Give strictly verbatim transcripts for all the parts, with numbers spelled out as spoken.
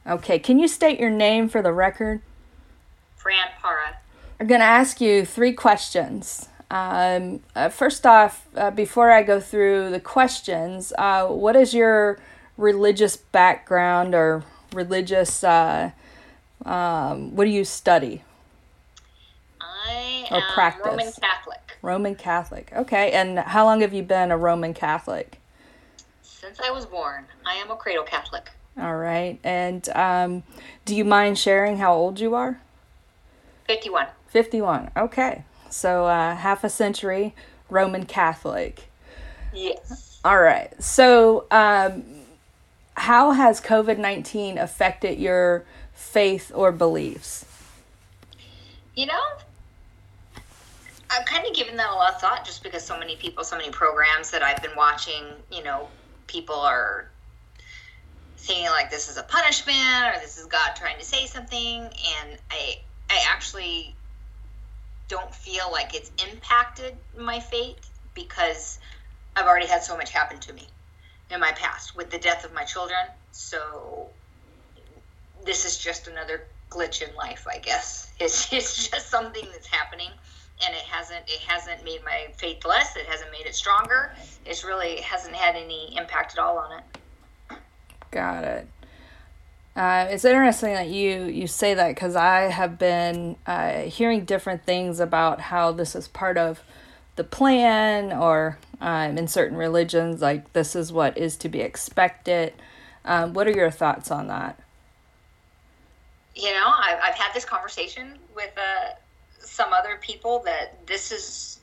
Okay, can you state your name for the record? Fran Para. I'm going to ask you three questions. Um, uh, first off, uh, before I go through the questions, uh, what is your religious background or religious, uh, um, what do you study I or am practice? Roman Catholic. Roman Catholic. Okay, and how long have you been a Roman Catholic? Since I was born, I am a cradle Catholic. All right, and um, do you mind sharing how old you are? fifty-one. fifty-one, okay. So uh, half a century Roman Catholic. Yes. All right. So um, how has covid nineteen affected your faith or beliefs? You know, I've kind of given that a lot of thought just because so many people, so many programs that I've been watching, you know, people are thinking like this is a punishment or this is God trying to say something. And I, I actually don't feel like it's impacted my faith because I've already had so much happen to me in my past with the death of my children. So this is just another glitch in life, I guess. It's it's just something that's happening, and it hasn't it hasn't made my faith less. It hasn't made it stronger. It's really hasn't had any impact at all on it. Got it. Uh, it's interesting that you, you say that because I have been uh, hearing different things about how this is part of the plan or um, in certain religions, like this is what is to be expected. Um, what are your thoughts on that? You know, I've, I've had this conversation with uh, some other people that this is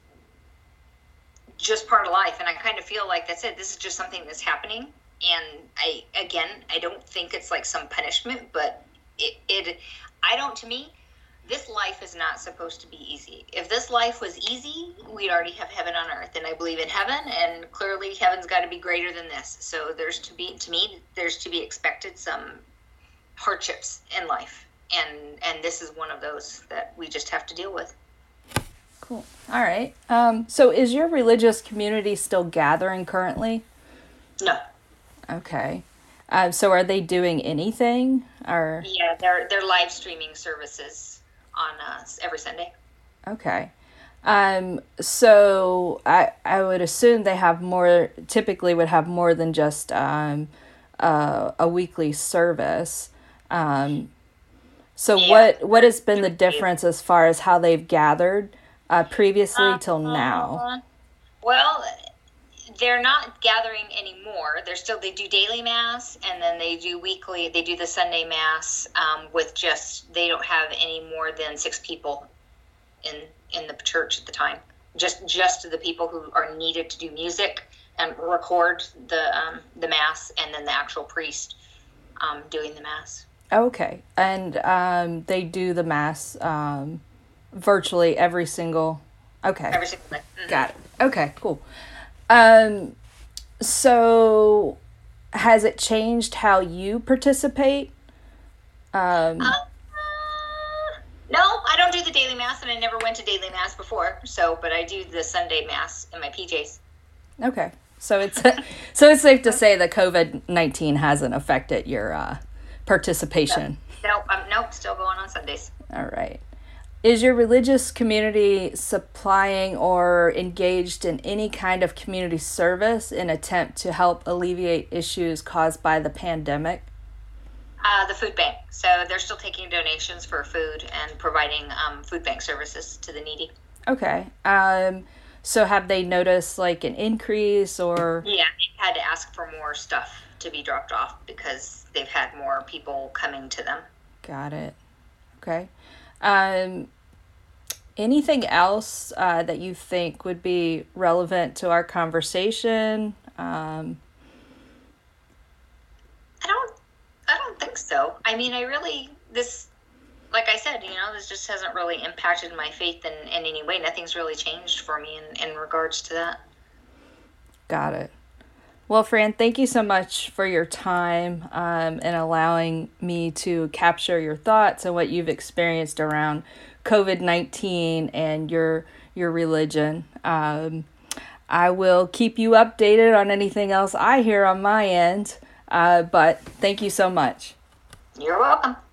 just part of life. And I kind of feel like that's it. This is just something that's happening. And I, again, I don't think it's like some punishment, but it, it, I don't, to me, this life is not supposed to be easy. If this life was easy, we'd already have heaven on earth. And I believe in heaven, and clearly heaven's got to be greater than this. So there's to be, to me, there's to be expected some hardships in life. And, and this is one of those that we just have to deal with. Cool. All right. Um, so is your religious community still gathering currently? No. Okay. Uh, so are they doing anything or? Yeah, they're, they're live streaming services on uh, every Sunday. Okay. Um, so I, I would assume they have more, typically would have more than just um, uh, a weekly service. Um, so Yeah. what, what has been the difference as far as how they've gathered uh, previously Uh, till now? Well, they're not gathering anymore. They're still, they do daily mass, and then they do weekly, they do the Sunday mass um, with just, they don't have any more than six people in in the church at the time. Just just the people who are needed to do music and record the um, the mass, and then the actual priest um, doing the mass. Okay. And um, they do the mass um, virtually every single, okay. Every single day. Mhm. Got it. Okay, cool. Um, so has it changed how you participate? Um, Uh, no, I don't do the daily mass, and I never went to daily mass before. So, but I do the Sunday mass in my P Js. okay. So it's, so it's safe to say that covid nineteen hasn't affected your, uh, participation. Nope, um, nope, still going on Sundays. All right. Is your religious community supplying or engaged in any kind of community service in attempt to help alleviate issues caused by the pandemic? Uh, the food bank. So they're still taking donations for food and providing um, food bank services to the needy. Okay. Um, so have they noticed like an increase or? Yeah, they've had to ask for more stuff to be dropped off because they've had more people coming to them. Got it. Okay. Um, anything else uh, that you think would be relevant to our conversation? Um, I don't, I don't think so. I mean, I really, this, like I said, you know, this just hasn't really impacted my faith in, in any way. Nothing's really changed for me in, in regards to that. got it. Well, Fran, thank you so much for your time um, and allowing me to capture your thoughts and what you've experienced around covid nineteen and your your religion. Um, I will keep you updated on anything else I hear on my end, uh, but thank you so much. You're welcome.